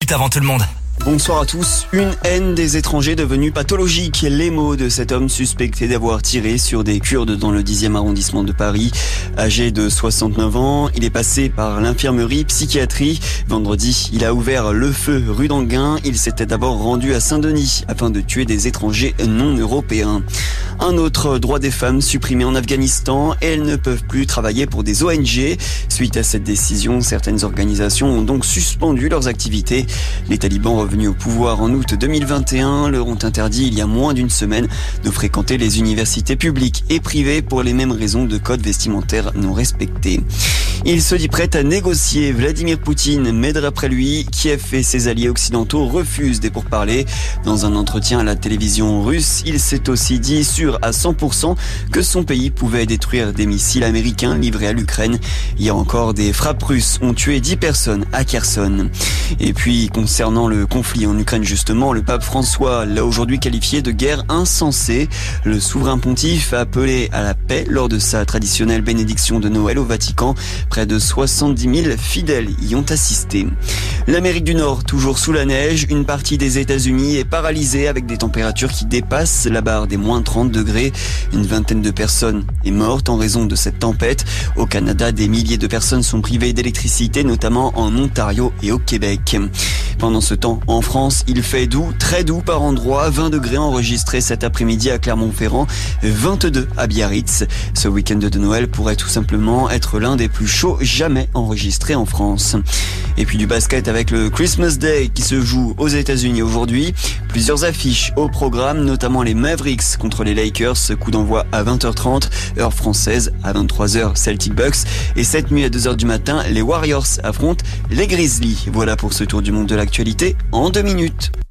Avant tout le monde. Bonsoir à tous. Une haine des étrangers devenue pathologique. Les mots de cet homme suspecté d'avoir tiré sur des Kurdes dans le 10e arrondissement de Paris. Âgé de 69 ans, il est passé par l'infirmerie psychiatrie. Vendredi, il a ouvert le feu rue d'Anguin. Il s'était d'abord rendu à Saint-Denis afin de tuer des étrangers non européens. Un autre droit des femmes supprimé en Afghanistan. Elles ne peuvent plus travailler pour des ONG. Suite à cette décision, certaines organisations ont donc suspendu leurs activités. Les talibans revenus au pouvoir en août 2021 leur ont interdit il y a moins d'une semaine de fréquenter les universités publiques et privées pour les mêmes raisons de codes vestimentaires non respectés. Il se dit prêt à négocier Vladimir Poutine, mais d'après lui, Kiev et ses alliés occidentaux refusent des pourparlers. Dans un entretien à la télévision russe, il s'est aussi dit sûr à 100% que son pays pouvait détruire des missiles américains livrés à l'Ukraine. Hier encore, des frappes russes ont tué 10 personnes à Kherson. Et puis, concernant le conflit en Ukraine justement, le pape François l'a aujourd'hui qualifié de guerre insensée. Le souverain pontife a appelé à la paix lors de sa traditionnelle bénédiction de Noël au Vatican. Près de 70 000 fidèles y ont assisté. L'Amérique du Nord, toujours sous la neige, une partie des États-Unis est paralysée avec des températures qui dépassent la barre des moins 30 degrés. Une vingtaine de personnes est morte en raison de cette tempête. Au Canada, des milliers de personnes sont privées d'électricité, notamment en Ontario et au Québec. Pendant ce temps, en France, il fait doux, très doux par endroits. 20 degrés enregistrés cet après-midi à Clermont-Ferrand, 22 à Biarritz. Ce week-end de Noël pourrait tout simplement être l'un des plus chauds jamais enregistrés en France. Et puis du basket avec le Christmas Day qui se joue aux États-Unis aujourd'hui. Plusieurs affiches au programme, notamment les Mavericks contre les Lakers. Coup d'envoi à 20h30, heure française, à 23h Celtic Bucks. Et cette nuit à 2h du matin, les Warriors affrontent les Grizzlies. Voilà pour ce tour du monde de l'actualité en 2 minutes.